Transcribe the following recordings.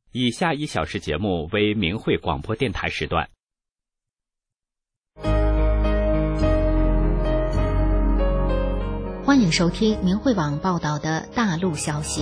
以下1小时节目为明慧广播电台时段。 欢迎收听明慧网报道的大陆消息。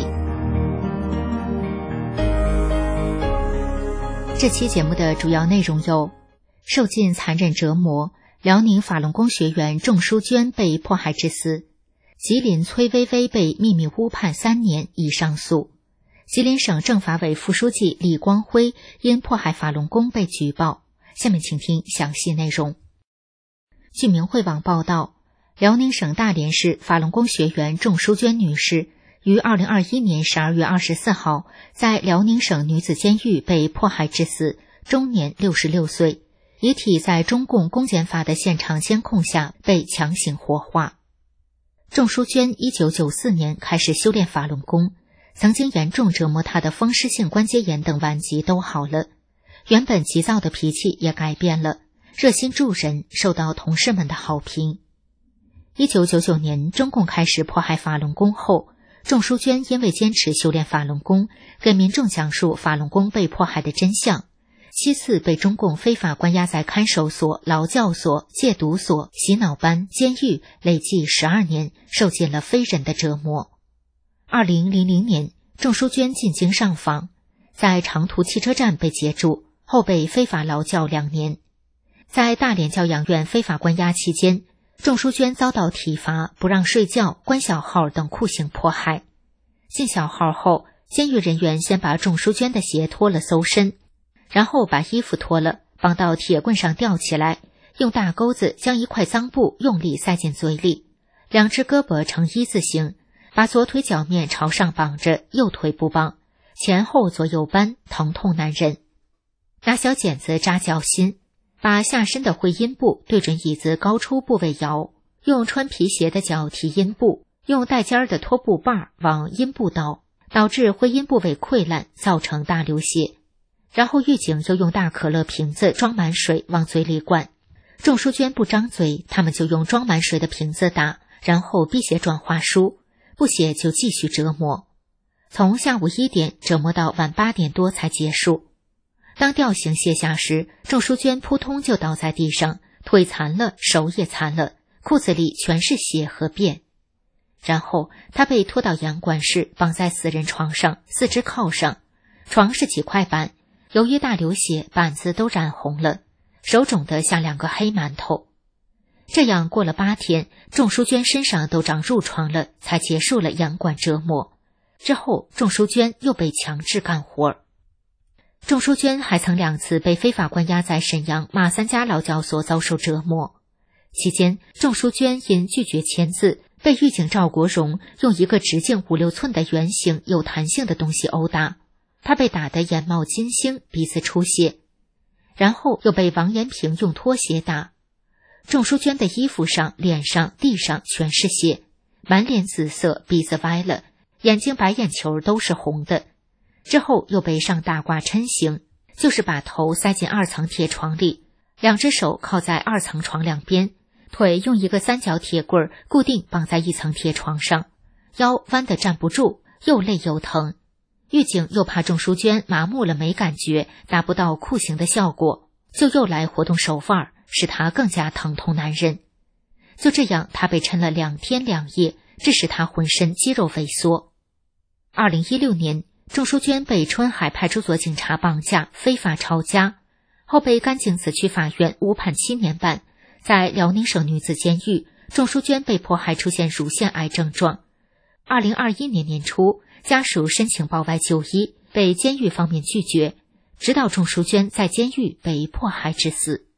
这期节目的主要内容有：受尽残忍折磨，辽宁法轮功学员仲淑娟被迫害致死；吉林崔薇薇被秘密误判3年已上诉；吉林省政法委副书记李光辉因迫害法轮功被举报。下面请听详细内容。据明慧网报道，辽宁省大连市法轮功学员仲淑娟女士于2021年12月24号在辽宁省女子监狱被迫害致死，终年66岁，遗体在中共公检法的现场监控下被强行火化。仲淑娟1994年开始修炼法轮功，曾经严重折磨她的风湿性关节炎等顽疾都好了，原本急躁的脾气也改变了，热心助人，受到同事们的好评。1999年中共开始迫害法轮功后，仲淑娟因为坚持修炼法轮功，给民众讲述法轮功被迫害的真相，7次被中共非法关押在看守所、劳教所、戒毒所、洗脑班、监狱，累计12年，受尽了非人的折磨。2000年，仲淑娟进京上访，在长途汽车站被截住，后被非法劳教2年。在大连教养院非法关押期间，仲淑娟遭到体罚、不让睡觉、关小号等酷刑迫害。进小号后，监狱人员先把仲淑娟的鞋脱了搜身，然后把衣服脱了绑到铁棍上吊起来，用大钩子将一块脏布用力塞进嘴里，2只胳膊呈1字形，把左腿脚面朝上绑着，右腿不绑，前后左右扳，疼痛难忍。拿小剪子扎脚心，把下身的会阴部对准椅子高出部位摇，用穿皮鞋的脚提阴部，用带尖的拖布把往阴部倒，导致会阴部位溃烂，造成大流血。然后狱警又用大可乐瓶子装满水往嘴里灌，仲淑娟不张嘴，他们就用装满水的瓶子打，然后逼写转化书，不写就继续折磨，从下午1点折磨到晚8点多才结束。当吊刑卸下时，仲淑娟扑通就倒在地上，腿残了，手也残了，裤子里全是血和便。然后她被拖到阳管室，绑在死人床上，4肢靠上，床是几块板，由于大流血，板子都染红了，手肿得像2个黑馒头。这样过了8天，仲淑娟身上都长褥疮了，才结束了阳管折磨。之后仲淑娟又被强制干活。仲淑娟还曾2次被非法关押在沈阳马三家劳教所遭受折磨，期间仲淑娟因拒绝签字，被狱警赵国荣用一个直径5-6寸的圆形有弹性的东西殴打，她被打得眼冒金星，鼻子出血，然后又被王延平用拖鞋打。仲淑娟的衣服上、脸上、地上全是血，满脸紫色，鼻子歪了，眼睛白眼球都是红的。之后又被上大挂抻刑，就是把头塞进2层铁床里，2只手靠在2层床两边，腿用一个3角铁棍固定绑在1层铁床上，腰弯得站不住，又累又疼。狱警又怕仲淑娟麻木了没感觉，达不到酷刑的效果，就又来活动手腕，使她更加疼痛难忍。就这样，她被抻了2天2夜，致使她浑身肌肉萎缩。2016年，仲淑娟被春海派出所警察绑架，非法抄家，后被甘井子区法院误判7年半。在辽宁省女子监狱，仲淑娟被迫害出现乳腺癌症状。2021年年初，家属申请报外就医，被监狱方面拒绝，直到仲淑娟在监狱被迫害致死。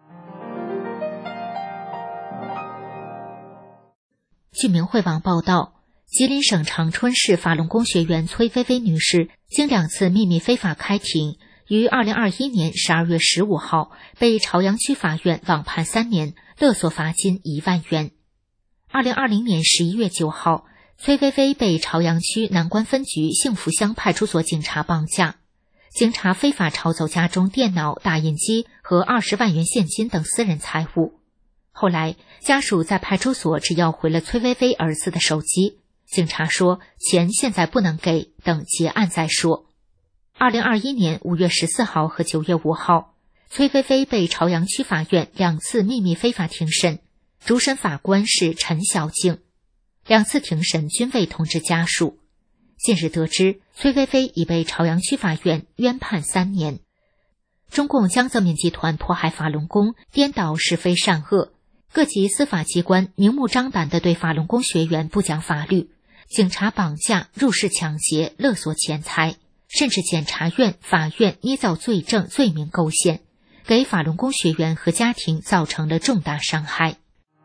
据明慧网报道，吉林省长春市法轮功学员崔薇薇女士经2次秘密非法开庭，于2021年12月15号被朝阳区法院网判3年，勒索罚金1万元。2020年11月9号，崔薇薇被朝阳区南关分局幸福乡派出所警察绑架，警察非法抄走家中电脑、打印机和20万元现金等私人财物。后来家属在派出所只要回了崔薇薇儿子的手机，警察说钱现在不能给，等结案再说。 2021年5月14号和9月5号，崔菲菲被朝阳区法院2次秘密非法庭审，主审法官是陈小静，2次庭审均未通知家属。近日得知，崔菲菲已被朝阳区法院冤判3年。中共江泽民集团迫害法轮功，颠倒是非善恶，各级司法机关明目张胆地对法轮功学员不讲法律，警察绑架、入室抢劫、勒索钱财，甚至检察院、法院捏造罪证、罪名构陷，给法轮功学员和家庭造成了重大伤害。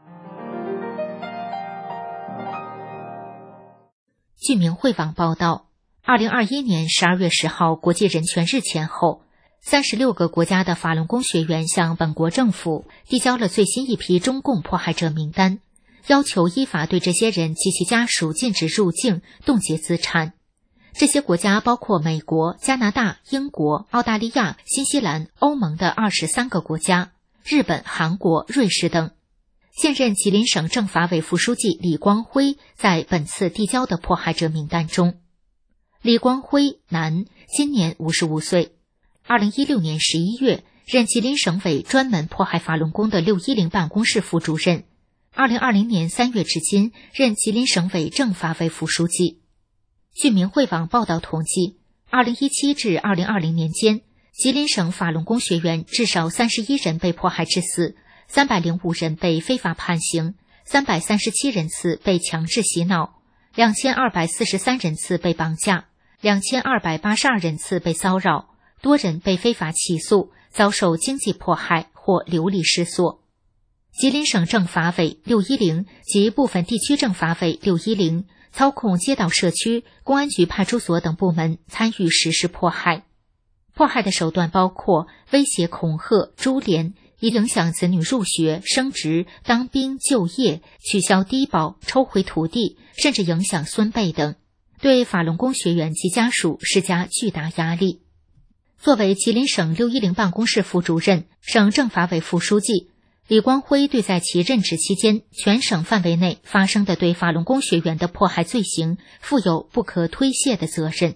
据明慧网报道，2021年12月10号国际人权日前后，36个国家的法轮功学员向本国政府递交了最新一批中共迫害者名单，要求依法对这些人及其家属禁止入境、冻结资产。这些国家包括美国、加拿大、英国、澳大利亚、新西兰、欧盟的23个国家，日本、韩国、瑞士等。现任吉林省政法委副书记李光辉在本次递交的迫害者名单中。李光辉，男，今年55岁。2016年11月，任吉林省委专门迫害法轮功的610办公室副主任。2020年3月至今，任吉林省委政法委副书记。据明慧网报道统计，2017至2020年间，吉林省法轮功学员至少31人被迫害致死，305人被非法判刑，337人次被强制洗脑，2243人次被绑架，2282人次被骚扰，多人被非法起诉，遭受经济迫害或流离失所。吉林省政法委610及部分地区政法委610操控街道社区、公安局派出所等部门参与实施迫害。迫害的手段包括威胁、恐吓、株连，以影响子女入学、升职、当兵、就业，取消低保、抽回土地，甚至影响孙辈等，对法轮功学员及家属施加巨大压力。作为吉林省610办公室副主任、省政法委副书记，李光辉对在其任职期间全省范围内发生的对法轮功学员的迫害罪行负有不可推卸的责任。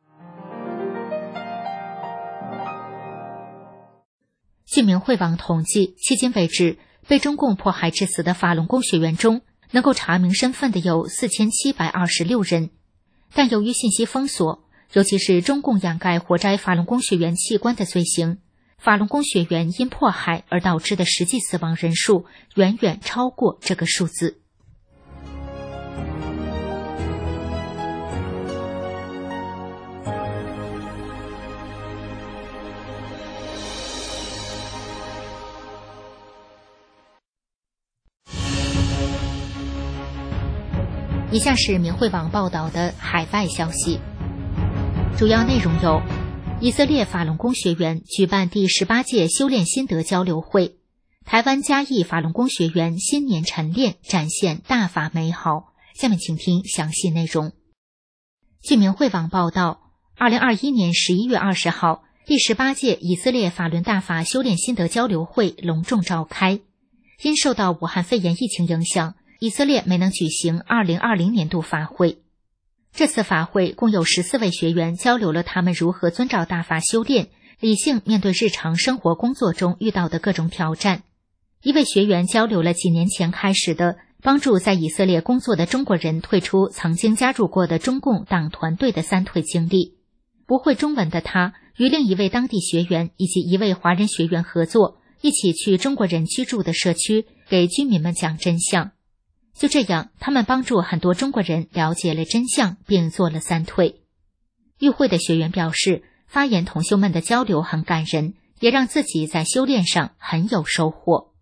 据明慧网统计，迄今为止，被中共迫害致死的法轮功学员中，能够查明身份的有4726人，但由于信息封锁，尤其是中共掩盖活摘法轮功学员器官的罪行，法轮功学员因迫害而导致的实际死亡人数远远超过这个数字。以下是明慧网报道的海外消息，主要内容有：以色列法轮功学员举办第18届修炼心得交流会，台湾嘉义法轮功学员新年晨练展现大法美好。下面请听详细内容。据明慧网报道，2021年11月20号，第18届以色列法轮大法修炼心得交流会隆重召开。因受到武汉肺炎疫情影响，以色列没能举行2020年度法会。这次法会共有14位学员交流了他们如何遵照大法修炼，理性面对日常生活工作中遇到的各种挑战。一位学员交流了几年前开始的帮助在以色列工作的中国人退出曾经加入过的中共党团队的3退经历。不会中文的他与另一位当地学员以及一位华人学员合作，一起去中国人居住的社区给居民们讲真相。就这样，他们帮助很多中国人了解了真相，并做了3退。与会的学员表示，发言同修们的交流很感人，也让自己在修炼上很有收获。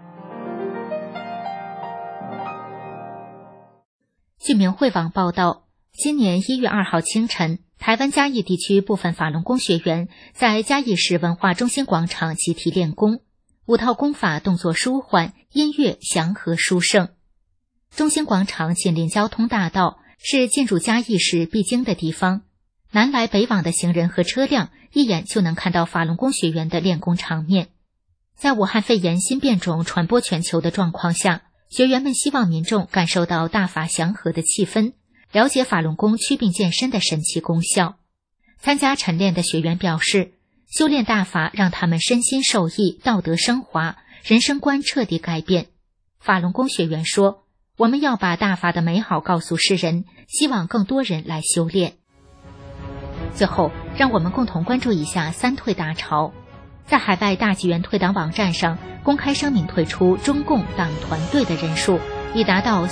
据明慧网报道，今年1月2号清晨，台湾嘉义地区部分法轮功学员在嘉义市文化中心广场集体练功，5套功法动作舒缓，音乐祥和殊胜。中心广场紧邻交通大道，是进入嘉义市必经的地方，南来北往的行人和车辆一眼就能看到法轮功学员的练功场面。在武汉肺炎新变种传播全球的状况下，学员们希望民众感受到大法祥和的气氛，了解法轮功祛病健身的神奇功效。 参加晨练的学员表示，修炼大法让他们身心受益，道德升华，人生观彻底改变。法轮功学员说，我们要把大法的美好告诉世人，希望更多人来修炼。最后，让我们共同关注一下三退大潮。在海外大纪元退党网站上公开声明，退出中共党团队的人数已达到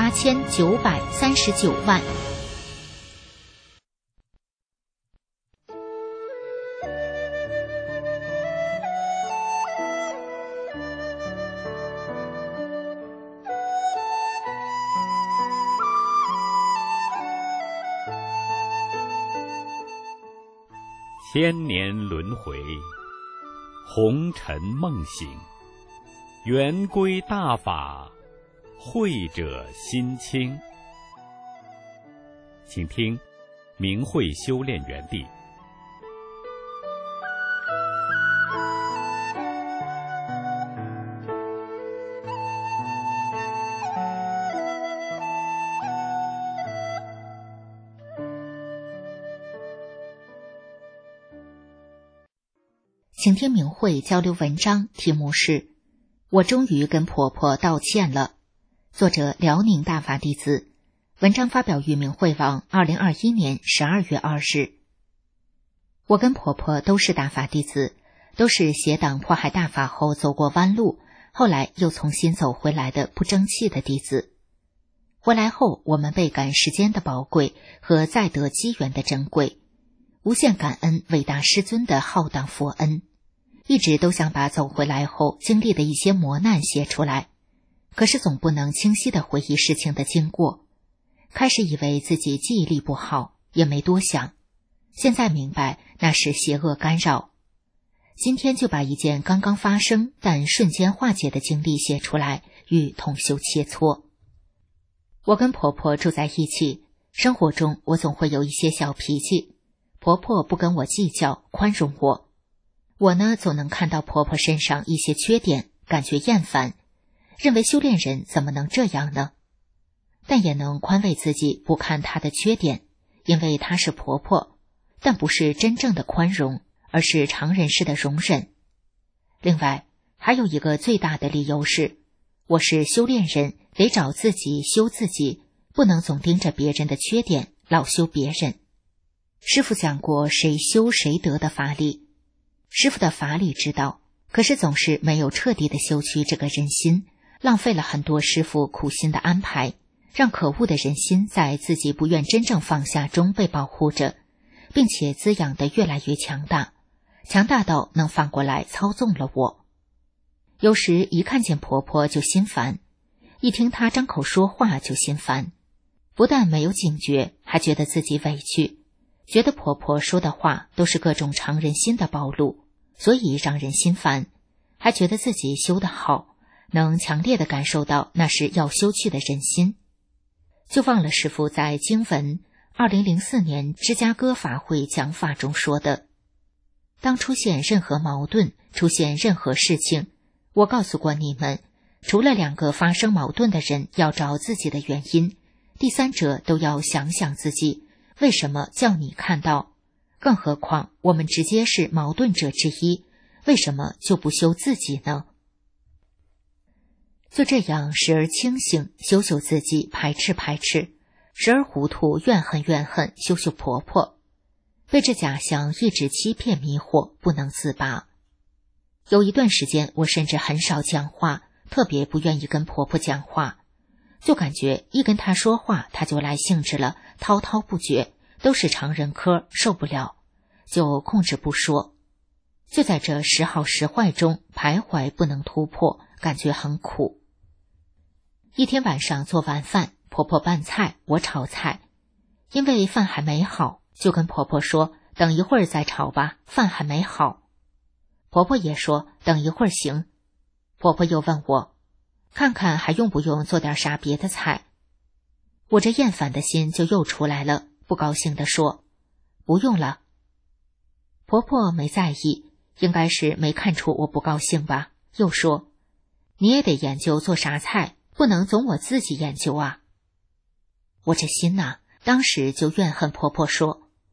38939万。 千年轮回，红尘梦醒，圆归大法，慧者心清。请听明慧修炼园地。 请听明慧交流文章，题目是我终于跟婆婆道歉了，作者辽宁大法弟子，文章发表于明慧网2021年12月20日。我跟婆婆都是大法弟子，都是邪党迫害大法后走过弯路，后来又重新走回来的不争气的弟子。回来后，我们倍感时间的宝贵和再得机缘的珍贵，无限感恩伟大师尊的浩荡佛恩，一直都想把走回来后经历的一些磨难写出来，可是总不能清晰地回忆事情的经过。开始以为自己记忆力不好，也没多想，现在明白那是邪恶干扰。今天就把一件刚刚发生但瞬间化解的经历写出来，与同修切磋。我跟婆婆住在一起，生活中我总会有一些小脾气，婆婆不跟我计较，宽容我。我呢，总能看到婆婆身上一些缺点，感觉厌烦，认为修炼人怎么能这样呢？但也能宽慰自己不看她的缺点，因为她是婆婆，但不是真正的宽容，而是常人式的容忍。另外，还有一个最大的理由是，我是修炼人，得找自己修自己，不能总盯着别人的缺点，老修别人。师父讲过谁修谁得的法理，师父的法理知道，可是总是没有彻底的修去这个人心，浪费了很多师父苦心的安排，让可恶的人心在自己不愿真正放下中被保护着，并且滋养得越来越强大，强大到能反过来操纵了我。有时一看见婆婆就心烦，一听她张口说话就心烦，不但没有警觉，还觉得自己委屈，觉得婆婆说的话都是各种常人心的暴露，所以让人心烦，还觉得自己修得好，能强烈地感受到那是要修去的人心。就忘了师父在经文2004年芝加哥法会讲法中说的，当出现任何矛盾，出现任何事情，我告诉过你们，除了两个发生矛盾的人要找自己的原因，第三者都要想想自己为什么叫你看到，更何况我们直接是矛盾者之一，为什么就不修自己呢？就这样时而清醒，修修自己，排斥排斥，时而糊涂，怨恨怨恨，修修婆婆，被这假象一直欺骗迷惑，不能自拔。有一段时间我甚至很少讲话，特别不愿意跟婆婆讲话，就感觉一跟她说话她就来兴致了，滔滔不绝，都是常人科，受不了，就控制不说。就在这时好时坏中徘徊，不能突破，感觉很苦。一天晚上做晚饭，婆婆拌菜，我炒菜，因为饭还没好，就跟婆婆说等一会儿再炒吧，饭还没好。婆婆也说等一会儿行。婆婆又问我看看还用不用做点啥别的菜。我这厌烦的心就又出来了，不高兴地说不用了。婆婆没在意，应该是没看出我不高兴吧，又说你也得研究做啥菜，不能总我自己研究啊。我这心当时就怨恨婆婆说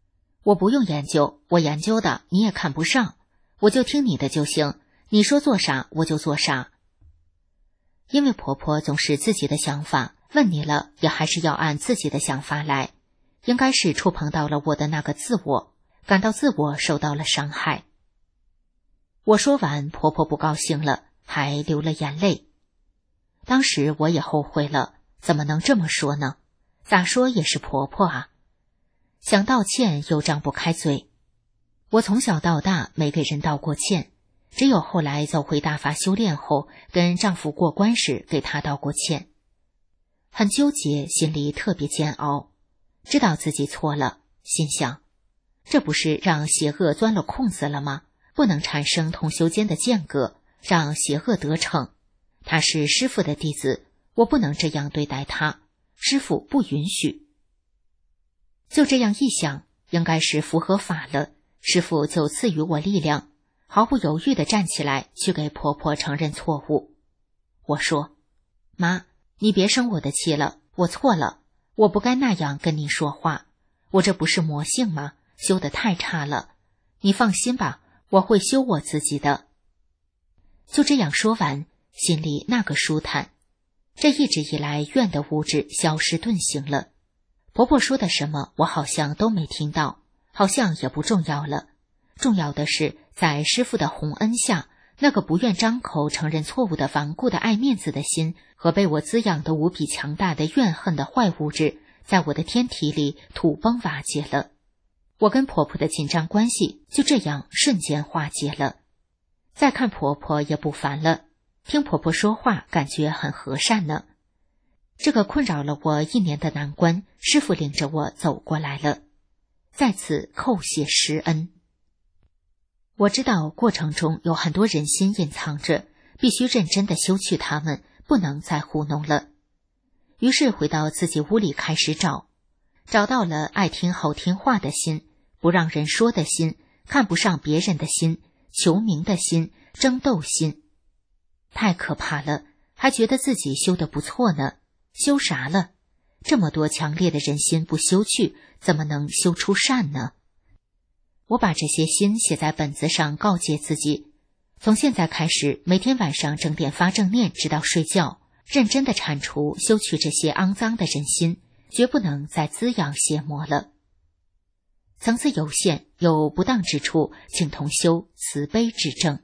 我不用研究，我研究的你也看不上，我就听你的就行，你说做啥我就做啥。因为婆婆总是自己的想法，问你了也还是要按自己的想法来，应该是触碰到了我的那个自我，感到自我受到了伤害。我说完，婆婆不高兴了，还流了眼泪。当时我也后悔了，怎么能这么说呢？咋说也是婆婆啊。想道歉又张不开嘴。我从小到大没给人道过歉，只有后来走回大法修炼后，跟丈夫过关时给他道过歉。很纠结，心里特别煎熬，知道自己错了，心想，这不是让邪恶钻了空子了吗？不能产生同修间的间隔，让邪恶得逞。他是师父的弟子，我不能这样对待他，师父不允许。就这样一想，应该是符合法了，师父就赐予我力量，毫不犹豫地站起来去给婆婆承认错误。我说，妈，你别生我的气了，我错了，我不该那样跟你说话，我这不是魔性吗？修得太差了，你放心吧，我会修我自己的。就这样说完，心里那个舒坦，这一直以来怨的物质消失遁形了。婆婆说的什么我好像都没听到，好像也不重要了。重要的是在师父的洪恩下，那个不愿张口承认错误的顽固的爱面子的心和被我滋养的无比强大的怨恨的坏物质，在我的天体里土崩瓦解了。我跟婆婆的紧张关系就这样瞬间化解了。再看婆婆也不烦了，听婆婆说话感觉很和善呢。这个困扰了我1年的难关，师父领着我走过来了，再次叩谢师恩。我知道过程中有很多人心隐藏着，必须认真地修去它们，不能再糊弄了。于是回到自己屋里开始找到了爱听好听话的心，不让人说的心，看不上别人的心，求名的心，争斗心。太可怕了，还觉得自己修得不错呢，修啥了？这么多强烈的人心不修去，怎么能修出善呢？我把这些心写在本子上，告诫自己，从现在开始，每天晚上整点发正念，直到睡觉，认真地铲除修去这些肮脏的人心，绝不能再滋养邪魔了。层次有限，有不当之处，请同修慈悲指正。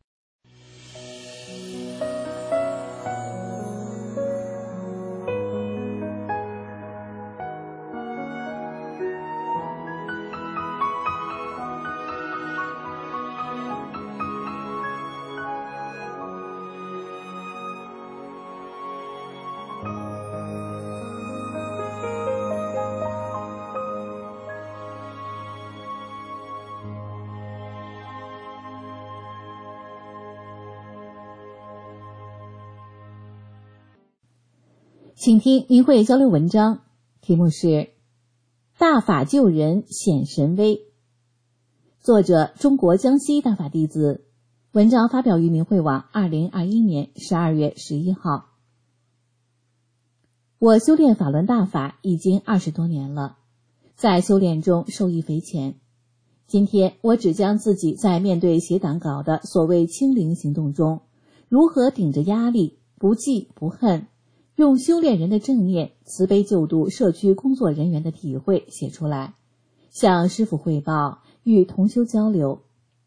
请听明慧交流文章，题目是大法救人显神威，作者中国江西大法弟子，文章发表于明慧网2021年12月11号。我修炼法轮大法已经20多年了，在修炼中受益匪浅。今天我只将自己在面对邪党搞的所谓清零行动中，如何顶着压力不记不恨，用修炼人的正念慈悲救度社区工作人员的体会写出来，向师父汇报，与同修交流。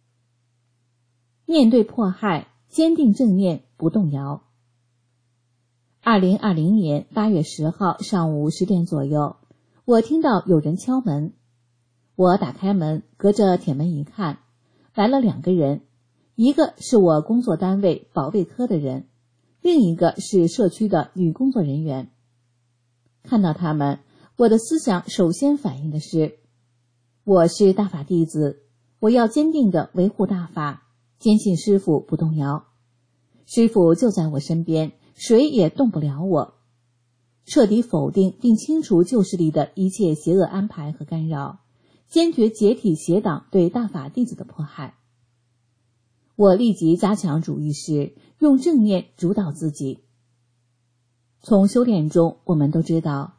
面对迫害，坚定正念不动摇。2020年8月10号上午10点左右，我听到有人敲门。我打开门，隔着铁门一看，来了2个人，一个是我工作单位保卫科的人，另一个是社区的女工作人员。看到他们，我的思想首先反映的是，我是大法弟子，我要坚定地维护大法，坚信师父不动摇。师父就在我身边，谁也动不了我。彻底否定并清除旧势力的一切邪恶安排和干扰，坚决解体邪党对大法弟子的迫害。我立即加强主意识，用正念主导自己。从修炼中，我们都知道，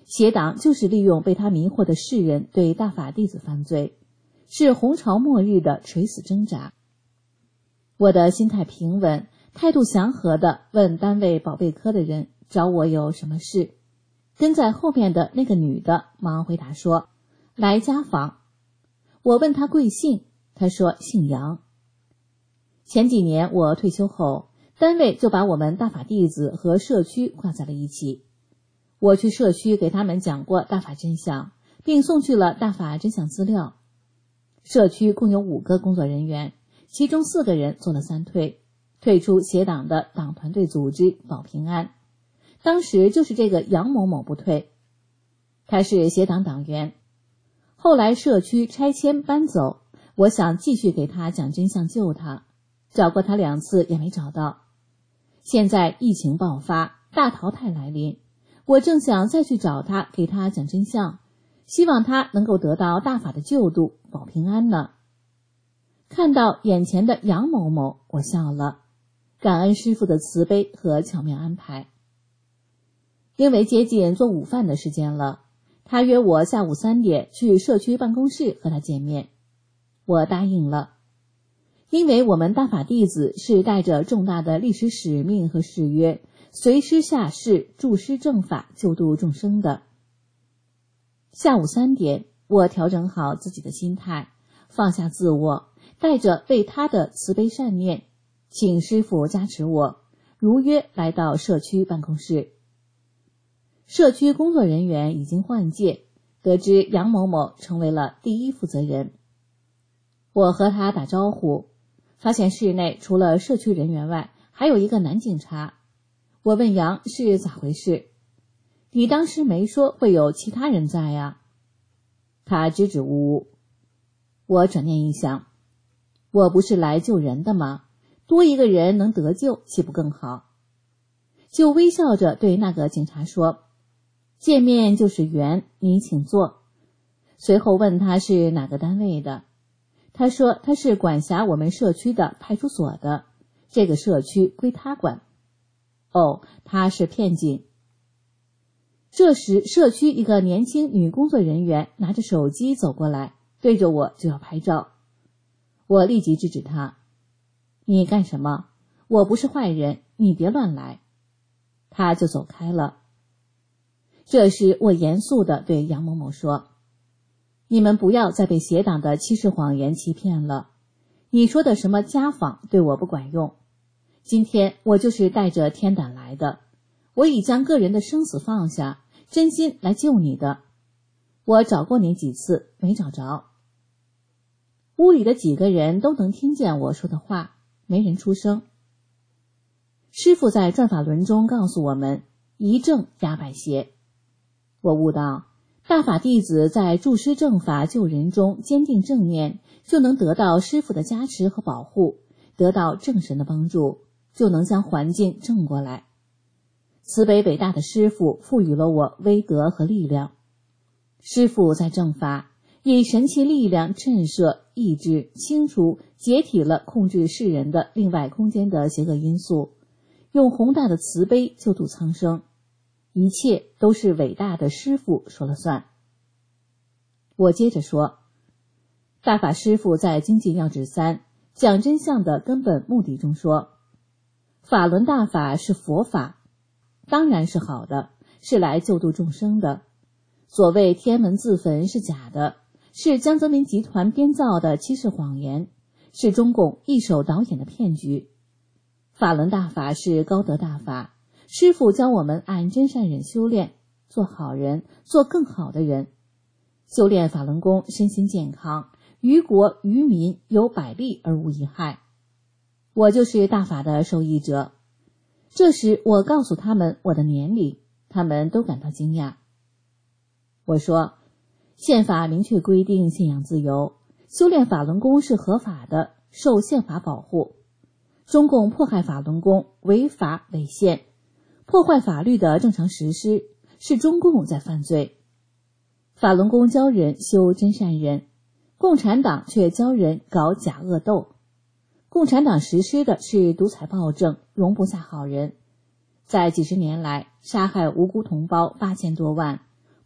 邪党就是利用被他迷惑的世人对大法弟子犯罪，是红潮末日的垂死挣扎。我的心态平稳，态度祥和地问单位保卫科的人找我有什么事。跟在后面的那个女的忙回答说，来家访。我问她贵姓，她说姓杨。前几年我退休后，单位就把我们大法弟子和社区挂在了一起。我去社区给他们讲过大法真相，并送去了大法真相资料。社区共有5个工作人员，其中4个人做了3退，退出邪党的党团队组织保平安。当时就是这个杨某某不退，他是邪党党员。后来社区拆迁搬走，我想继续给他讲真相救他，找过他2次也没找到。现在疫情爆发，大淘汰来临，我正想再去找他给他讲真相，希望他能够得到大法的救度，保平安呢。看到眼前的杨某某，我笑了，感恩师父的慈悲和巧妙安排。因为接近做午饭的时间了，他约我下午3点去社区办公室和他见面，我答应了。因为我们大法弟子是带着重大的历史使命和誓约，随师下世助师正法，救度众生的。下午3点，我调整好自己的心态，放下自我，带着为他的慈悲善念，请师父加持我，如约来到社区办公室。社区工作人员已经换届，得知杨某某成为了第1负责人。我和他打招呼，发现室内除了社区人员外，还有一个男警察。我问杨是咋回事，你当时没说会有其他人在呀？他支支吾吾。我转念一想，我不是来救人的吗？多一个人能得救，岂不更好？就微笑着对那个警察说，见面就是缘，你请坐。随后问他是哪个单位的，他说他是管辖我们社区的派出所的，这个社区归他管。哦，他是骗警。这时社区一个年轻女工作人员拿着手机走过来，对着我就要拍照。我立即制止他，你干什么？我不是坏人，你别乱来。他就走开了。这时我严肃地对杨某某说，你们不要再被邪党的欺世谎言欺骗了，你说的什么家访对我不管用。今天我就是带着天胆来的，我已将个人的生死放下，真心来救你的。我找过你几次，没找着。屋里的几个人都能听见我说的话，没人出声。师父在转法轮中告诉我们，一正压百邪。我悟到，大法弟子在助师正法救人中坚定正念，就能得到师父的加持和保护，得到正神的帮助，就能将环境正过来。慈悲伟大的师父赋予了我威德和力量。师父在正法以神奇力量震慑、抑制、清除、解体了控制世人的另外空间的邪恶因素，用宏大的慈悲救度苍生。一切都是伟大的师父说了算。我接着说，大法师父在经济要旨3讲真相的根本目的中说，法轮大法是佛法，当然是好的，是来救度众生的。所谓天门自焚是假的，是江泽民集团编造的欺世谎言，是中共一手导演的骗局。法轮大法是高德大法，师父教我们按真善忍修炼，做好人，做更好的人。修炼法轮功，身心健康，于国于民有百利而无一害。我就是大法的受益者。这时我告诉他们我的年龄，他们都感到惊讶。我说，宪法明确规定信仰自由，修炼法轮功是合法的，受宪法保护。中共迫害法轮功，违法违宪，破坏法律的正常实施，是中共在犯罪。法轮功教人修真善忍，共产党却教人搞假恶斗。共产党实施的是独裁暴政，容不下好人。在几十年来，杀害无辜同胞8000多万，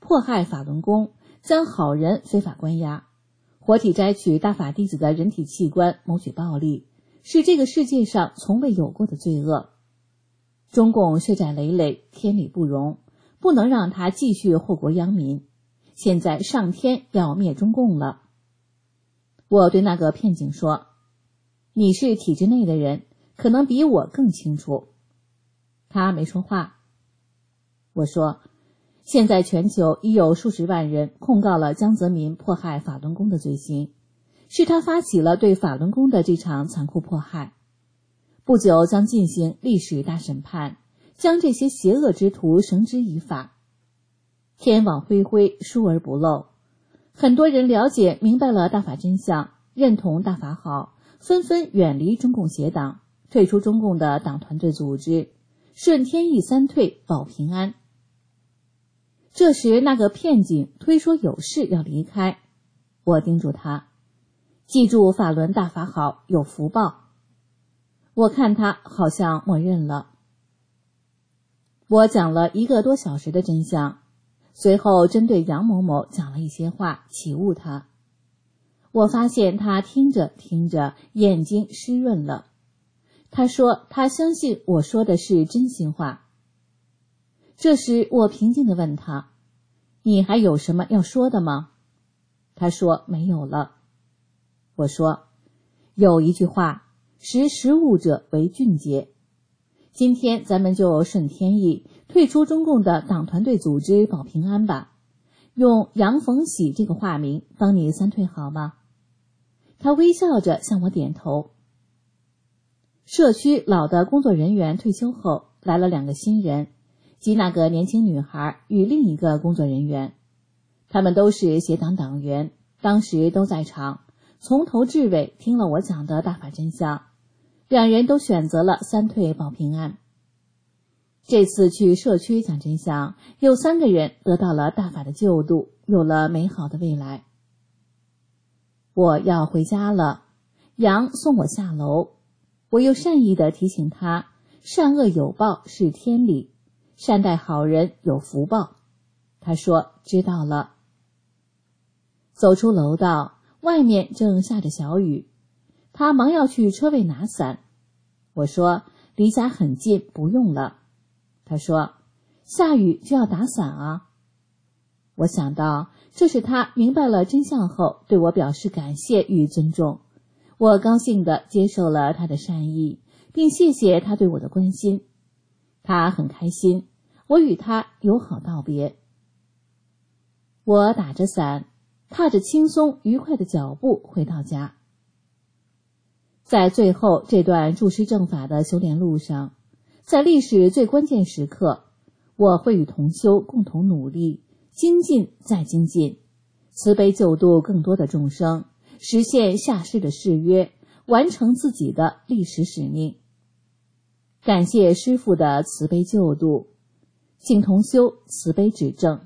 迫害法轮功，将好人非法关押，活体摘取大法弟子的人体器官，谋取暴利，是这个世界上从未有过的罪恶。中共血债累累，天理不容，不能让他继续祸国殃民。现在上天要灭中共了。我对那个骗警说，你是体制内的人，可能比我更清楚。他没说话。我说，现在全球已有数十万人控告了江泽民迫害法轮功的罪行，是他发起了对法轮功的这场残酷迫害。不久将进行历史大审判，将这些邪恶之徒绳之以法。天网恢恢，疏而不漏。很多人了解明白了大法真相，认同大法好，纷纷远离中共邪党，退出中共的党团队组织，顺天意三退，保平安。这时那个骗警推说有事要离开，我叮嘱他，记住法轮大法好，有福报。我看他好像默认了。我讲了1个多小时的真相，随后针对杨某某讲了一些话，启悟他。我发现他听着听着眼睛湿润了。他说他相信我说的是真心话。这时我平静地问他，你还有什么要说的吗？他说没有了。我说，有一句话，识时务者为俊杰。今天咱们就顺天意，退出中共的党团队组织，保平安吧。用杨逢喜这个化名帮你三退好吗？他微笑着向我点头。社区老的工作人员退休后，来了2个新人，即那个年轻女孩与另一个工作人员。他们都是协党党员，当时都在场，从头至尾听了我讲的大法真相。2人都选择了三退保平安。这次去社区讲真相，有3个人得到了大法的救度，有了美好的未来。我要回家了，杨送我下楼，我又善意地提醒他，善恶有报是天理，善待好人有福报。他说知道了。走出楼道，外面正下着小雨，他忙要去车位拿伞。我说离家很近，不用了。他说下雨就要打伞啊。我想到这是他明白了真相后对我表示感谢与尊重，我高兴地接受了他的善意，并谢谢他对我的关心。他很开心，我与他友好道别。我打着伞，踏着轻松愉快的脚步回到家。在最后这段注师正法的修炼路上，在历史最关键时刻，我会与同修共同努力，精进再精进，慈悲救度更多的众生，实现下世的誓约，完成自己的历史使命。感谢师父的慈悲救度，请同修慈悲指正。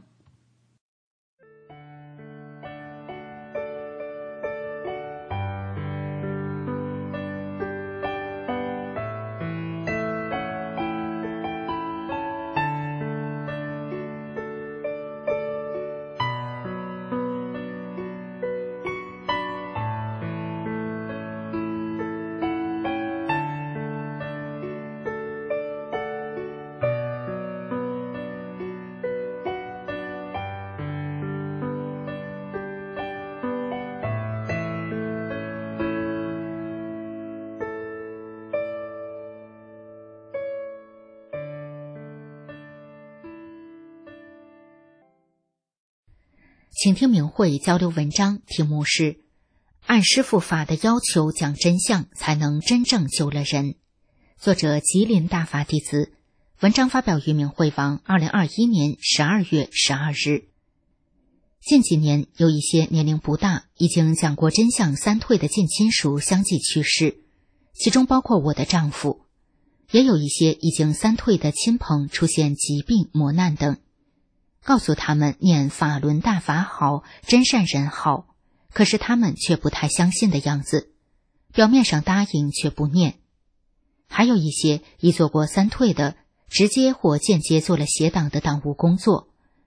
请听明慧交流文章，题目是按师父法的要求讲真相，才能真正救了人。作者吉林大法弟子，文章发表于明慧网2021年12月12日。近几年有一些年龄不大，已经讲过真相三退的近亲属相继去世，其中包括我的丈夫，也有一些已经三退的亲朋出现疾病磨难等。告诉他们念法轮大法好，真善人好，可是他们却不太相信的样子，表面上答应却不念。还有一些已做过三退的，直接或间接做了邪党的党务工作，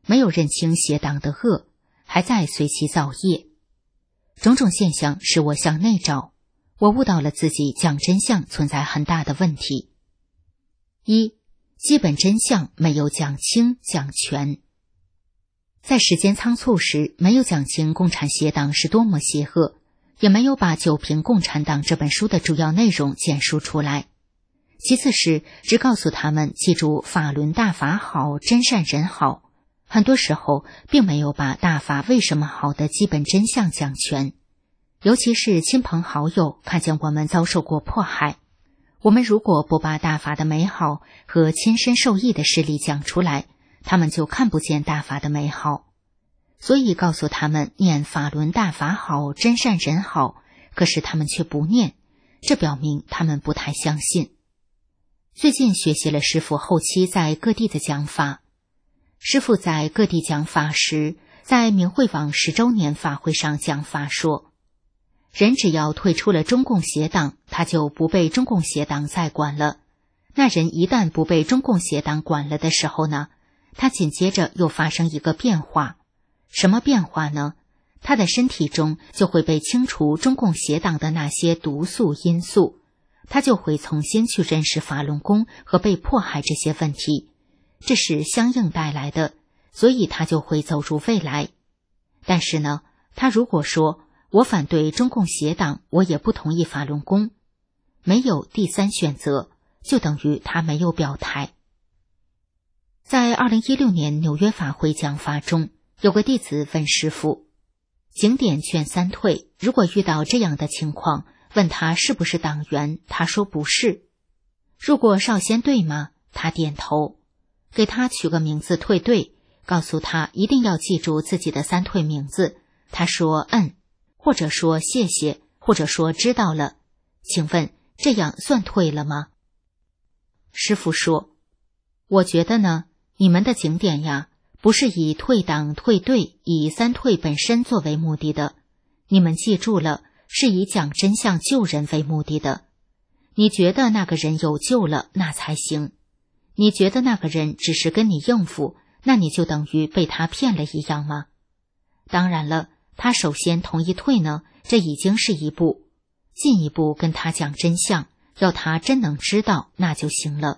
没有认清邪党的恶，还在随其造业。种种现象使我向内找，我悟到了自己讲真相存在很大的问题。一，基本真相没有讲清讲全。在时间仓促时，没有讲清共产邪党是多么邪恶，也没有把《九评共产党》这本书的主要内容简述出来。其次是只告诉他们记住法轮大法好，真善人好，很多时候并没有把大法为什么好的基本真相讲全。尤其是亲朋好友看见我们遭受过迫害，我们如果不把大法的美好和亲身受益的事例讲出来，他们就看不见大法的美好。所以告诉他们念法轮大法好，真善人好，可是他们却不念，这表明他们不太相信。最近学习了师父后期在各地的讲法。师父在各地讲法时，在明慧网10周年法会上讲法说，人只要退出了中共邪党，他就不被中共邪党再管了。那人一旦不被中共邪党管了的时候呢，他紧接着又发生一个变化。什么变化呢？他的身体中就会被清除中共邪党的那些毒素因素，他就会重新去认识法轮功和被迫害这些问题，这是相应带来的，所以他就会走入未来。但是呢，他如果说我反对中共邪党，我也不同意法轮功，没有第三选择，就等于他没有表态。在2016年纽约法会讲法中，有个弟子问师父，景点劝三退，如果遇到这样的情况，问他是不是党员，他说不是。入过少先队吗？他点头。给他取个名字退队，告诉他一定要记住自己的三退名字，他说或者说谢谢，或者说知道了。请问这样算退了吗？师父说，我觉得呢，你们的景点呀，不是以退党退队，以三退本身作为目的的，你们记住了，是以讲真相救人为目的的。你觉得那个人有救了，那才行。你觉得那个人只是跟你应付，那你就等于被他骗了一样吗？当然了，他首先同意退呢，这已经是一步，进一步跟他讲真相，要他真能知道，那就行了。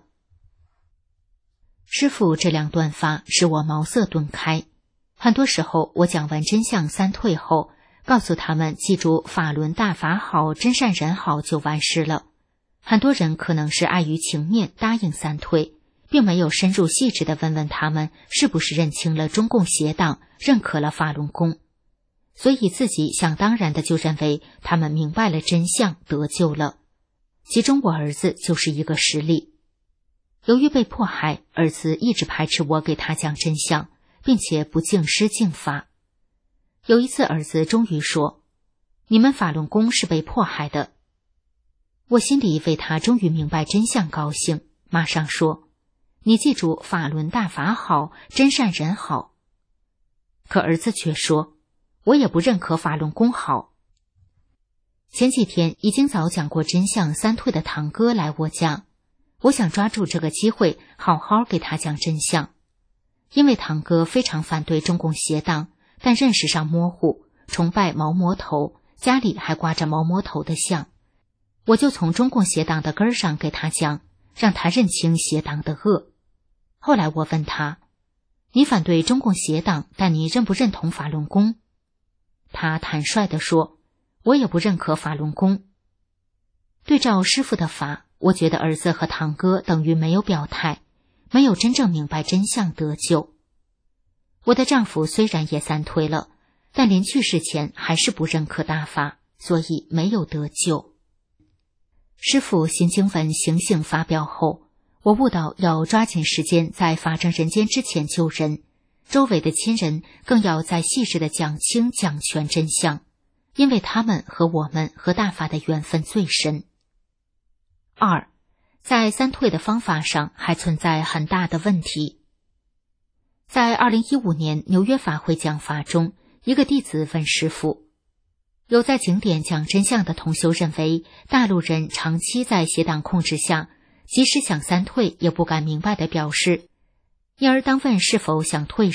师父这两段法使我茅塞顿开。很多时候我讲完真相三退后，告诉他们记住法轮大法好，真善人好就完事了。很多人可能是碍于情面答应三退，并没有深入细致地问问他们是不是认清了中共邪党，认可了法轮功，所以自己想当然的就认为他们明白了真相，得救了。其中我儿子就是一个实例。由于被迫害，儿子一直排斥我给他讲真相，并且不敬师敬法。有一次儿子终于说，你们法轮功是被迫害的。我心里为他终于明白真相高兴，马上说，你记住法轮大法好，真善人好。可儿子却说，我也不认可法轮功好。前几天已经早讲过真相三退的堂哥来我家，我想抓住这个机会好好给他讲真相。因为堂哥非常反对中共邪党，但认识上模糊，崇拜毛魔头，家里还挂着毛魔头的像，我就从中共邪党的根上给他讲，让他认清邪党的恶。后来我问他，你反对中共邪党，但你认不认同法轮功？他坦率地说，我也不认可法轮功。对照师父的法，我觉得儿子和堂哥等于没有表态，没有真正明白真相得救。我的丈夫虽然也三退了，但临去世前还是不认可大法，所以没有得救。师父新经文行性发表后，我悟到要抓紧时间在法正人间之前救人，周围的亲人更要再细致地讲清讲全真相，因为他们和我们和大法的缘分最深。二，在三退的方法上还存在很大的问题。在2015年纽约法会讲法中，一个弟子问师父，有在景点讲真相的同修认为大陆人长期在邪党控制下，即使想三退也不敢明白地表示，因而当问是否想退时，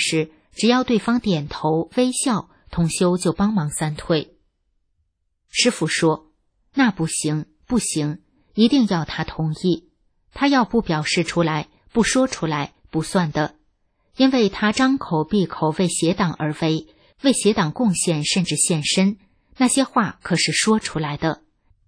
只要对方点头微笑，同修就帮忙三退。师父说，那不行，不行，一定要他同意，他要不表示出来，不说出来，不算的，因为他张口闭口为邪党而为，为邪党贡献甚至献身，那些话可是说出来的。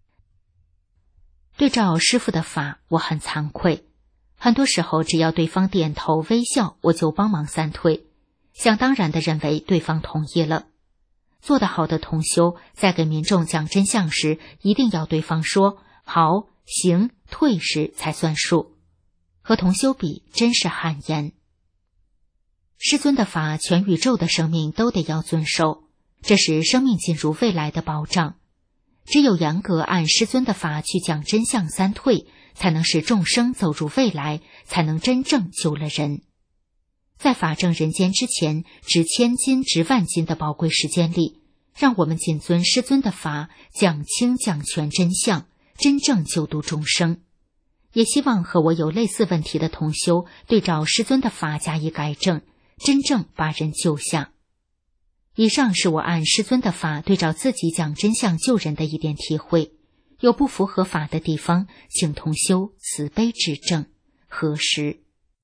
对照师父的法，我很惭愧，很多时候只要对方点头微笑，我就帮忙三退，想当然地认为对方同意了。做得好的同修在给民众讲真相时，一定要对方说好、行、退时才算数。和同修比，真是汗颜。师尊的法，全宇宙的生命都得要遵守，这是生命进入未来的保障。只有严格按师尊的法去讲真相三退，才能使众生走入未来，才能真正救了人。在法证人间之前，值千金值万金的宝贵时间里，让我们谨遵师尊的法，讲清讲全真相，真正救度众生。也希望和我有类似问题的同修对照师尊的法加以改正，真正把人救下。以上是我按师尊的法对照自己讲真相救人的一点体会，有不符合法的地方，请同修慈悲指正，核实。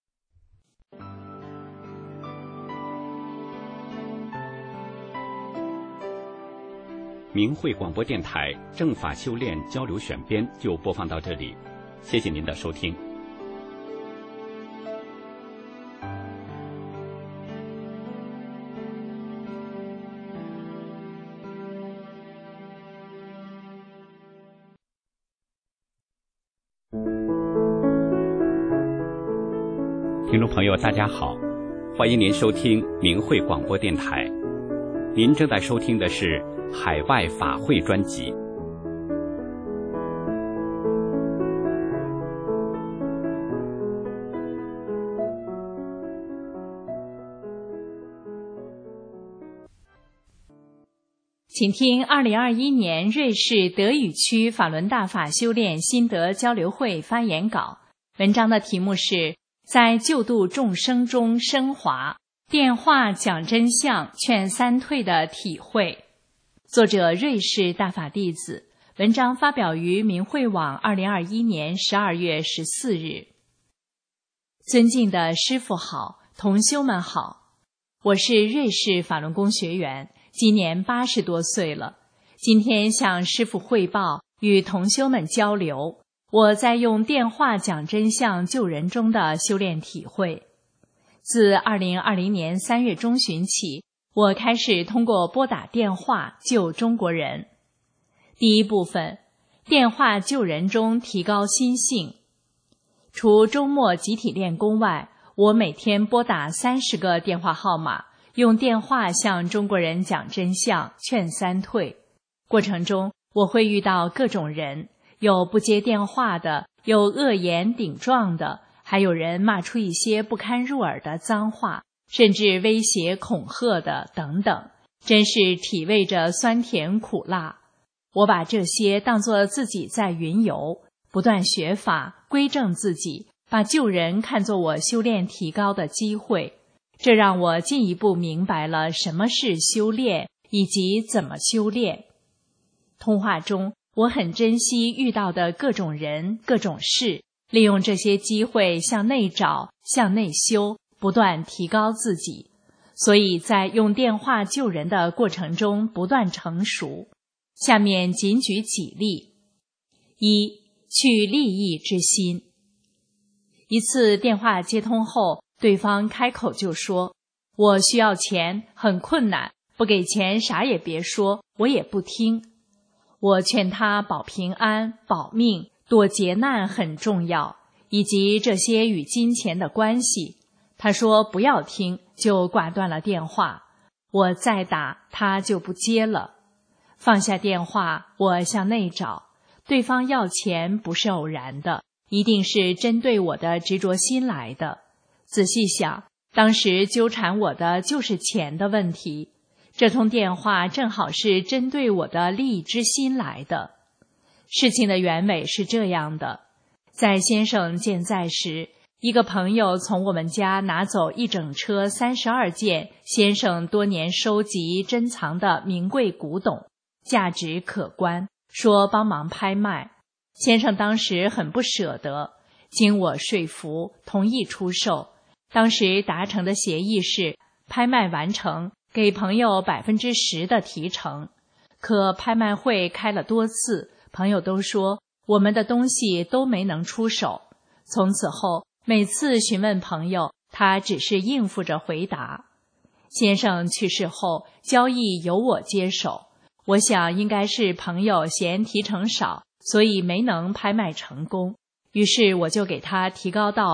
明慧广播电台正法修炼交流选编就播放到这里，谢谢您的收听。听众朋友大家好，欢迎您收听明慧广播电台，您正在收听的是海外法会专辑。 请听2021年瑞士德语区法轮大法修炼心得交流会发言稿，文章的题目是在救度众生中升华，电话讲真相劝三退的体会。作者瑞士大法弟子，文章发表于明慧网2021年12月14日。尊敬的师父好，同修们好，我是瑞士法轮功学员，今年80多岁了。今天向师父汇报，与同修们交流我在用电话讲真相救人中的修炼体会。自2020年3月中旬起，我开始通过拨打电话救中国人。第一部分，电话救人中提高心性。除周末集体练功外，我每天拨打30个电话号码，用电话向中国人讲真相，劝三退。过程中，我会遇到各种人，有不接电话的，有恶言顶撞的，还有人骂出一些不堪入耳的脏话，甚至威胁恐吓的等等，真是体味着酸甜苦辣。我把这些当作自己在云游，不断学法，归正自己，把救人看作我修炼提高的机会。这让我进一步明白了什么是修炼，以及怎么修炼。通话中，我很珍惜遇到的各种人、各种事，利用这些机会向内找、向内修，不断提高自己。所以在用电话救人的过程中不断成熟。下面仅举几例。一、去利益之心。一次电话接通后，对方开口就说：“我需要钱，很困难，不给钱啥也别说，我也不听。”我劝他保平安、保命、躲劫难很重要，以及这些与金钱的关系。他说不要听，就挂断了电话。我再打，他就不接了。放下电话，我向内找，对方要钱不是偶然的，一定是针对我的执着心来的。仔细想，当时纠缠我的就是钱的问题。这通电话正好是针对我的利益之心来的。事情的原委是这样的：在先生健在时， 一个朋友从我们家拿走一整车32件先生多年收集珍藏的名贵古董，价值可观，说帮忙拍卖。先生当时很不舍得，经我说服，同意出售。当时达成的协议是，拍卖完成给朋友10%的提成。可拍卖会开了多次，朋友都说我们的东西都没能出手。从此后，每次询问朋友，他只是应付着回答。先生去世后，交易由我接手，我想应该是朋友嫌提成少，所以没能拍卖成功，于是我就给他提高到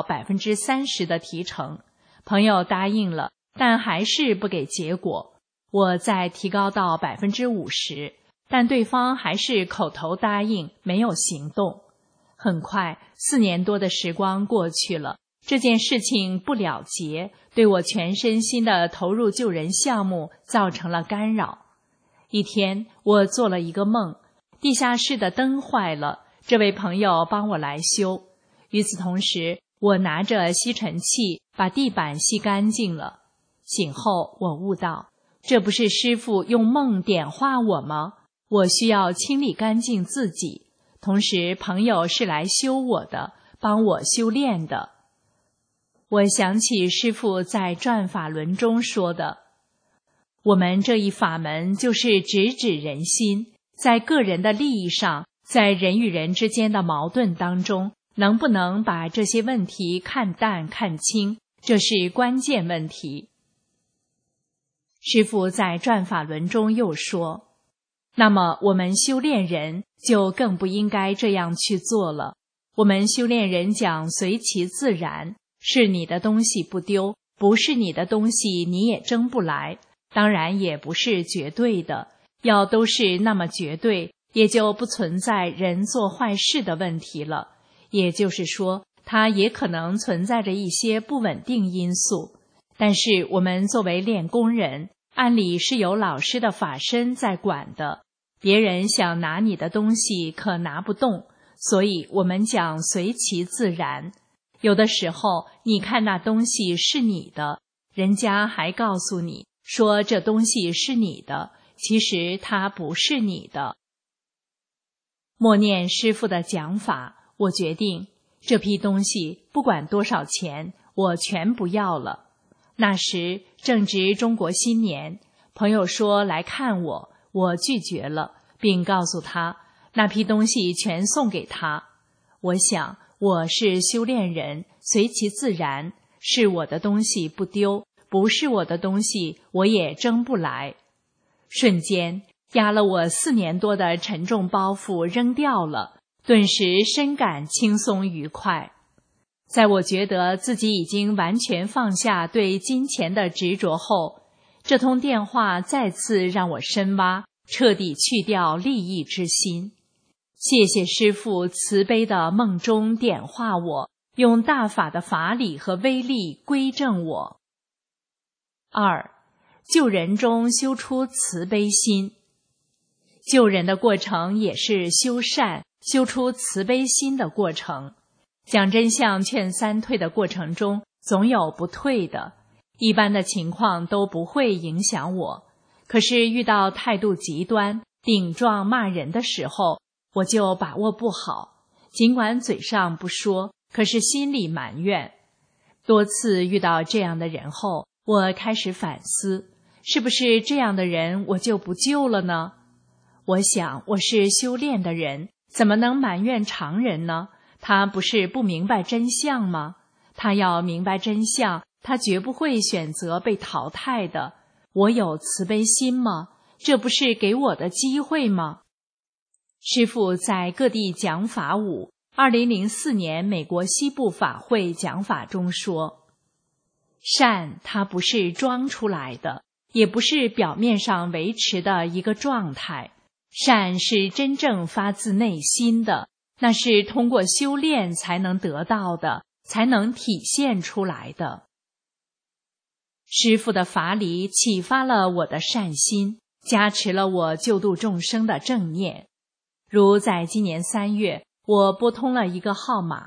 30%的提成。朋友答应了，但还是不给结果。我再提高到50%，但对方还是口头答应，没有行动。很快，4年多的时光过去了，这件事情不了结，对我全身心的投入救人项目造成了干扰。一天，我做了一个梦，地下室的灯坏了，这位朋友帮我来修。与此同时，我拿着吸尘器把地板吸干净了。醒后，我悟到，这不是师父用梦点化我吗？我需要清理干净自己。同时，朋友是来修我的，帮我修炼的。我想起师父在转法轮中说的，我们这一法门就是直指人心，在个人的利益上，在人与人之间的矛盾当中，能不能把这些问题看淡看清，这是关键问题。师父在转法轮中又说，那么我们修炼人就更不应该这样去做了。我们修炼人讲随其自然，是你的东西不丢，不是你的东西你也争不来，当然也不是绝对的，要都是那么绝对，也就不存在人做坏事的问题了。也就是说，它也可能存在着一些不稳定因素。但是我们作为练功人，按理是有老师的法身在管的，别人想拿你的东西可拿不动，所以我们讲随其自然。有的时候你看那东西是你的，人家还告诉你说这东西是你的，其实它不是你的。默念师父的讲法，我决定这批东西不管多少钱，我全不要了。那时正值中国新年，朋友说来看我，我拒绝了，并告诉他那批东西全送给他。我想我是修炼人，随其自然，是我的东西不丢，不是我的东西我也争不来。瞬间压了我4年多的沉重包袱扔掉了，顿时深感轻松愉快。在我觉得自己已经完全放下对金钱的执着后，这通电话再次让我深挖，彻底去掉利益之心。谢谢师父慈悲的梦中点化我，用大法的法理和威力归正我。2. 救人中修出慈悲心。救人的过程也是修善、修出慈悲心的过程。讲真相劝三退的过程中，总有不退的，一般的情况都不会影响我。可是遇到态度极端、顶撞骂人的时候，我就把握不好，尽管嘴上不说，可是心里埋怨。多次遇到这样的人后，我开始反思，是不是这样的人我就不救了呢？我想我是修炼的人，怎么能埋怨常人呢？他不是不明白真相吗？他要明白真相，他绝不会选择被淘汰的。我有慈悲心吗？这不是给我的机会吗？师父在各地讲法舞，2004年美国西部法会讲法中说，善它不是装出来的，也不是表面上维持的一个状态，善是真正发自内心的，那是通过修炼才能得到的，才能体现出来的。师父的法理启发了我的善心，加持了我救度众生的正念。如在今年3月，我拨通了一个号码，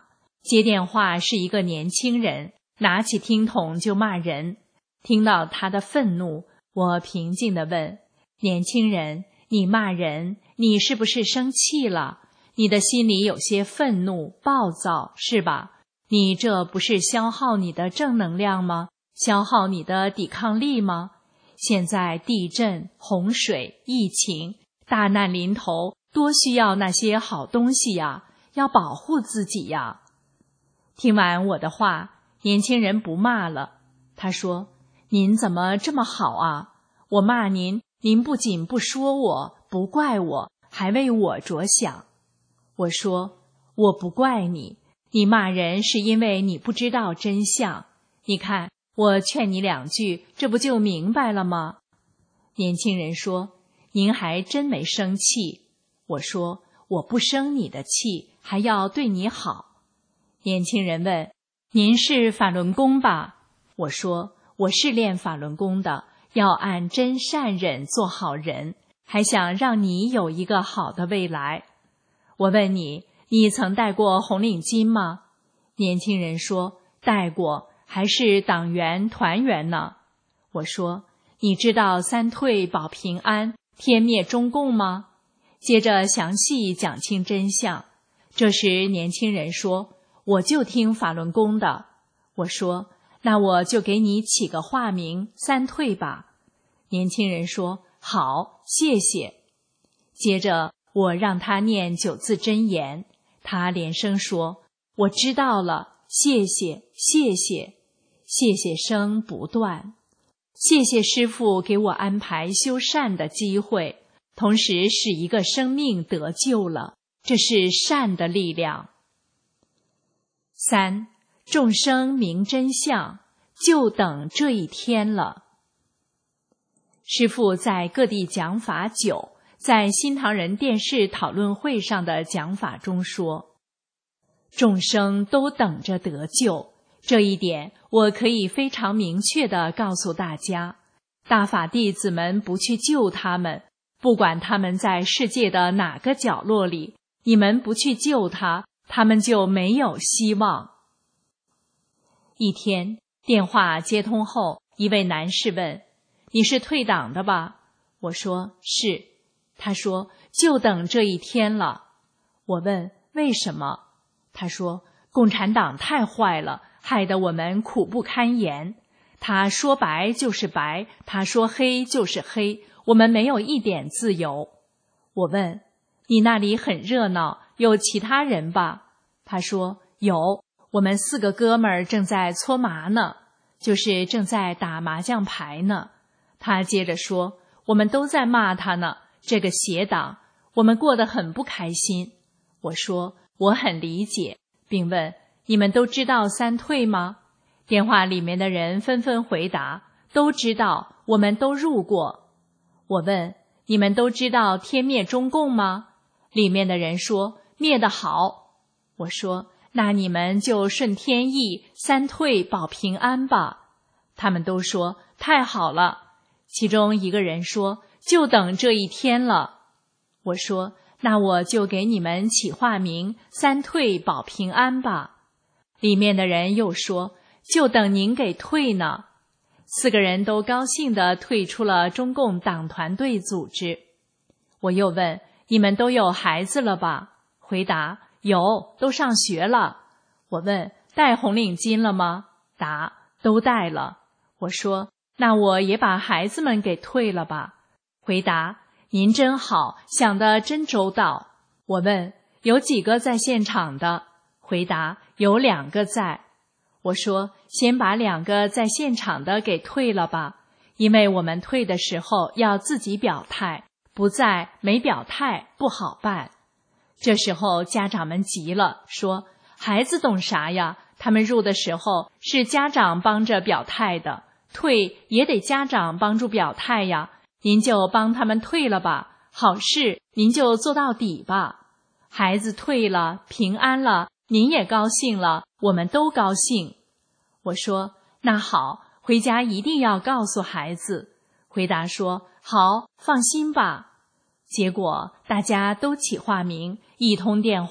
接电话是一个年轻人，拿起听筒就骂人。听到他的愤怒，我平静地问：年轻人，你骂人，你是不是生气了？你的心里有些愤怒、暴躁，是吧？你这不是消耗你的正能量吗？消耗你的抵抗力吗？现在地震、洪水、疫情，大难临头，多需要那些好东西呀，要保护自己呀。听完我的话，年轻人不骂了。他说：您怎么这么好啊？我骂您，您不仅不说我，不怪我，还为我着想。我说：我不怪你，你骂人是因为你不知道真相。你看，我劝你2句，这不就明白了吗？年轻人说：您还真没生气。我说：我不生你的气，还要对你好。年轻人问：您是法轮功吧？我说：我是练法轮功的，要按真善忍做好人，还想让你有一个好的未来。我问你，你曾戴过红领巾吗？年轻人说：戴过，还是党员团员呢。我说：你知道3退保平安，天灭中共吗？接着详细讲清真相。这时年轻人说：我就听法轮功的。我说：那我就给你起个化名3退吧。年轻人说：好，谢谢。接着我让他念9字真言，他连声说：我知道了，谢谢，谢谢。谢谢声不断。谢谢师父给我安排修善的机会，同时使一个生命得救了，这是善的力量。3. 众生明真相，就等这一天了。师父在各地讲法久，在新唐人电视讨论会上的讲法中说，众生都等着得救，这一点我可以非常明确地告诉大家，大法弟子们不去救他们，不管他们在世界的哪个角落里，你们不去救他，他们就没有希望。一天，电话接通后，一位男士问：你是退党的吧？我说是。他说：就等这一天了。我问为什么？他说：共产党太坏了，害得我们苦不堪言。他说白就是白，他说黑就是黑，我们没有一点自由。我问：你那里很热闹，有其他人吧？他说：有，我们4个哥们儿正在搓麻呢，就是正在打麻将牌呢。他接着说：我们都在骂他呢，这个邪党，我们过得很不开心。我说：我很理解，并问：你们都知道3退吗？电话里面的人纷纷回答：都知道，我们都入过。我问：你们都知道天灭中共吗？里面的人说：灭得好。我说：那你们就顺天意，3退保平安吧。他们都说：太好了。其中一个人说：就等这一天了。我说：那我就给你们起化名3退保平安吧。里面的人又说：就等您给退呢。4个人都高兴地退出了中共党团队组织。我又问：你们都有孩子了吧？回答：有，都上学了。我问：戴红领巾了吗？答：都戴了。我说：那我也把孩子们给退了吧。回答：您真好，想得真周到。我问：有几个在现场的？回答：有2个在。我说：先把2个在现场的给退了吧，因为我们退的时候要自己表态，不在没表态不好办。这时候家长们急了，说：孩子懂啥呀？他们入的时候是家长帮着表态的，退也得家长帮助表态呀，您就帮他们退了吧，好事您就做到底吧。孩子退了，平安了，您也高兴了，我们都高兴。我说：那好，回家一定要告诉孩子。回答说：好，放心吧。结果大家都起化名，一通电话，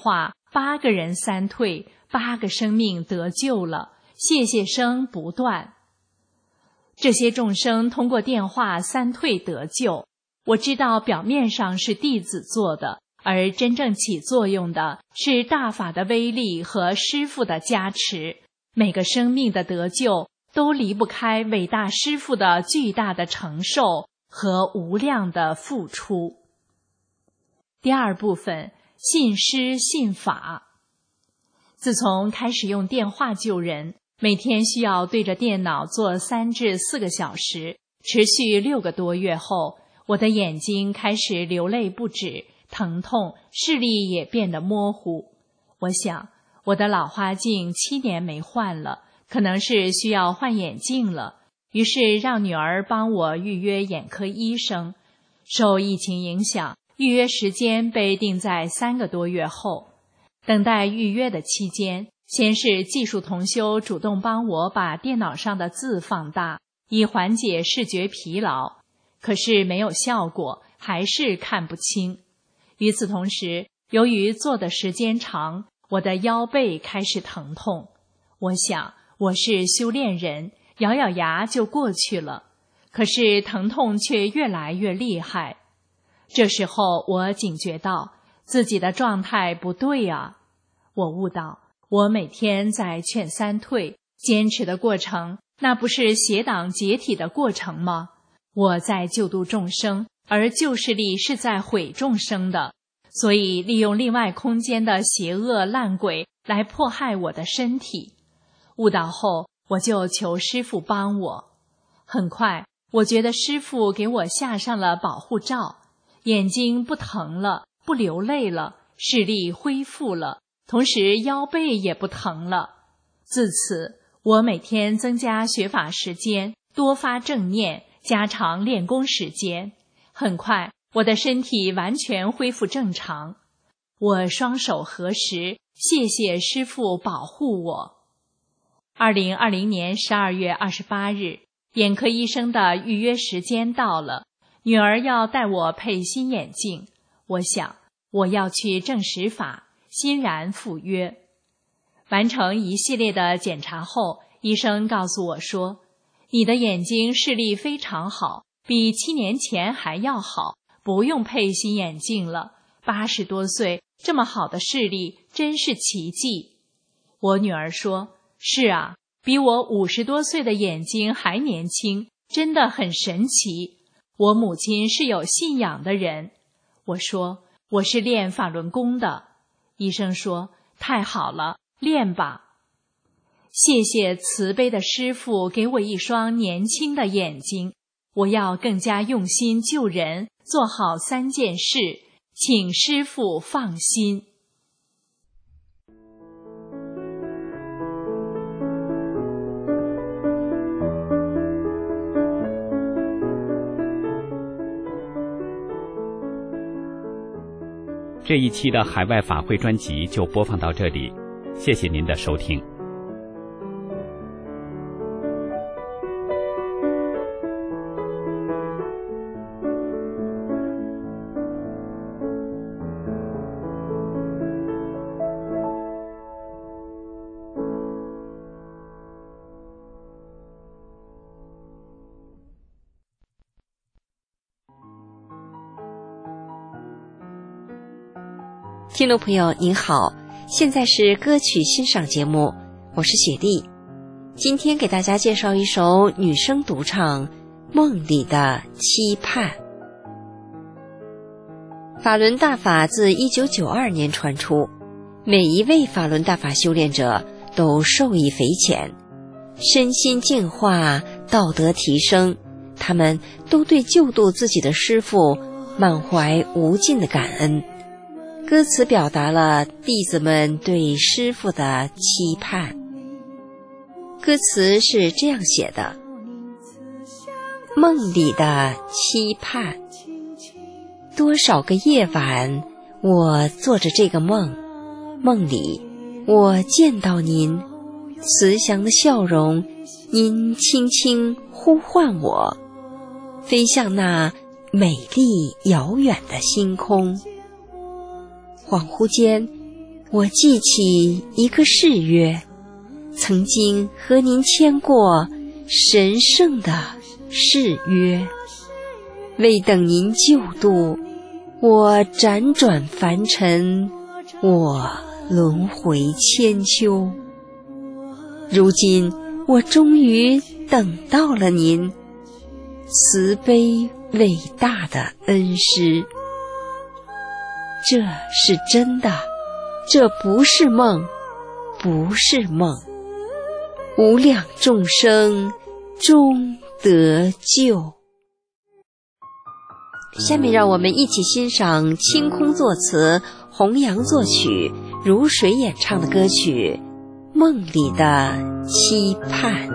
8个人3退，8个生命得救了，谢谢声不断。这些众生通过电话3退得救，我知道表面上是弟子做的，而真正起作用的是大法的威力和师父的加持。每个生命的得救都离不开伟大师父的巨大的承受和无量的付出。第2部分，信师信法。自从开始用电话救人，每天需要对着电脑做3至4个小时，持续6个多月后，我的眼睛开始流泪不止，疼痛，视力也变得模糊。我想，我的老花镜7年没换了，可能是需要换眼镜了。于是让女儿帮我预约眼科医生。受疫情影响，预约时间被定在3个多月后。等待预约的期间，先是技术同修主动帮我把电脑上的字放大，以缓解视觉疲劳。可是没有效果，还是看不清。与此同时，由于坐的时间长，我的腰背开始疼痛。我想，我是修炼人，咬咬牙就过去了。可是疼痛却越来越厉害。这时候我警觉到自己的状态不对啊。我悟到，我每天在劝3退，坚持的过程，那不是邪党解体的过程吗？我在救度众生，而救世力是在毁众生的，所以利用另外空间的邪恶烂鬼来迫害我的身体。悟到后，我就求师父帮我。很快，我觉得师父给我下上了保护罩，眼睛不疼了，不流泪了，视力恢复了，同时腰背也不疼了。自此，我每天增加学法时间，多发正念，加长练功时间。很快，我的身体完全恢复正常。我双手合十，谢谢师父保护我。2020年12月28日，眼科医生的预约时间到了，女儿要带我配新眼镜。我想，我要去证实法，欣然赴约。完成一系列的检查后，医生告诉我说，你的眼睛视力非常好，比7年前还要好，不用配新眼镜了。80多岁，这么好的视力，真是奇迹。我女儿说，是啊，比我50多岁的眼睛还年轻，真的很神奇。我母亲是有信仰的人。我说，我是练法轮功的。医生说，太好了，练吧。谢谢慈悲的师父给我一双年轻的眼睛，我要更加用心救人，做好3件事，请师父放心。 这一期的海外法会专辑就播放到这里，谢谢您的收听。 听众朋友您好，现在是歌曲欣赏节目，我是雪莉。今天给大家介绍一首女声独唱《梦里的期盼》。法轮大法自1992年传出，每一位法轮大法修炼者都受益匪浅，身心净化，道德提升，他们都对救度自己的师父满怀无尽的感恩。歌词表达了弟子们对师父的期盼。歌词是这样写的：梦里的期盼，多少个夜晚我做着这个梦，梦里我见到您，慈祥的笑容，您轻轻呼唤我，飞向那美丽遥远的星空。恍惚间， 我记起一个誓约，曾经和您签过神圣的誓约。为等您救度，我辗转凡尘，我轮回千秋。如今我终于等到了您，慈悲伟大的恩师。这是真的，这不是梦，不是梦。无量众生终得救。下面让我们一起欣赏清空作词、弘扬作曲、如水演唱的歌曲《梦里的期盼》。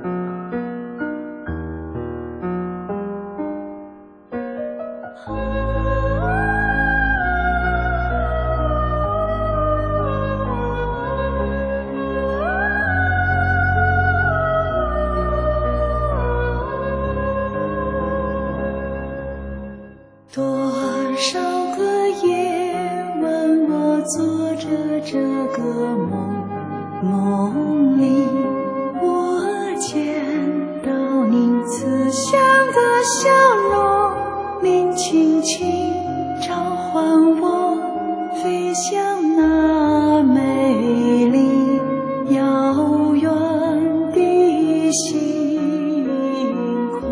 多少个夜晚，我做着这个梦，梦里我见到您慈祥的笑容，您轻轻召唤我，飞向那美丽遥远的星空。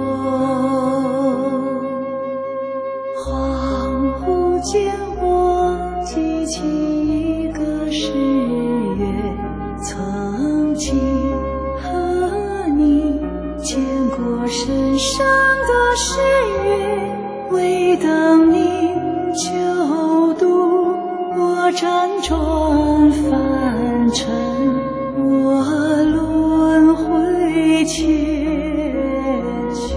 恍惚间我记起一个誓约，曾经和你签过神圣的誓约，为等您救度，我辗转凡尘，我轮回千秋。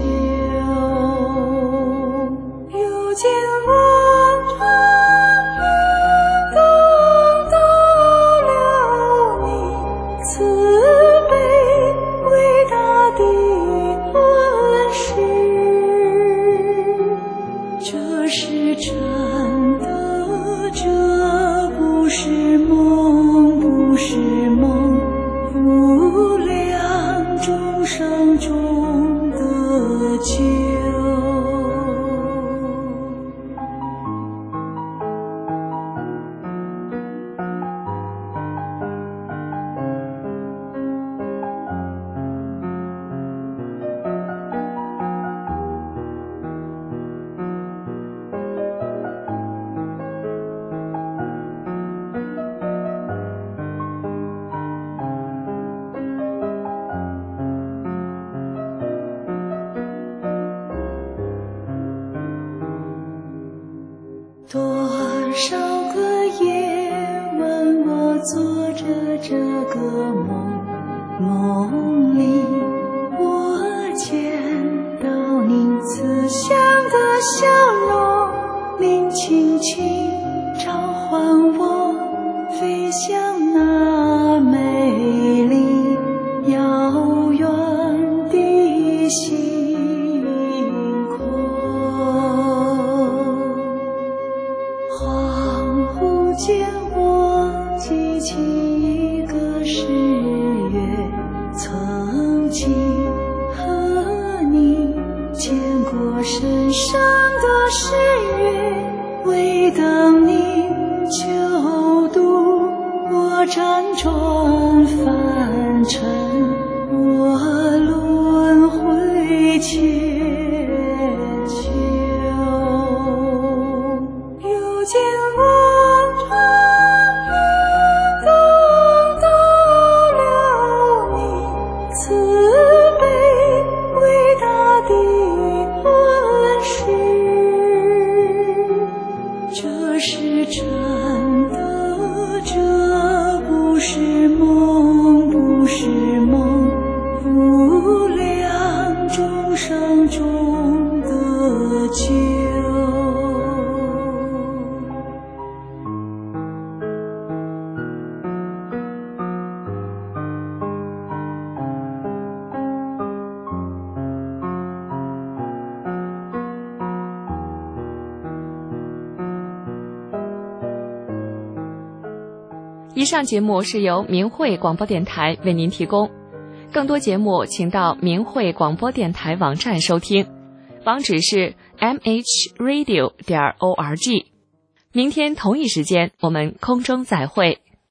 如今我终于等到了你慈悲伟大的恩师，这是真的，这不是梦，不是梦，无量众生中得救。多少个夜晚，我做着这个梦，梦里我见到您慈祥的笑容，您轻轻召唤我，飞向那美丽遥远的星空。恍惚间我记起一个誓约，曾经和你签过神圣的誓约，为等您救度，我辗转凡尘，我轮回千秋。如今我终于等到了你慈悲伟大的恩师，这是真的，这不是梦，不是梦，无量众生以上节目是由明慧广播电台为您提供，更多节目请到明慧广播电台网站收听，网址是 mhradio.org。明天同一时间我们空中再会。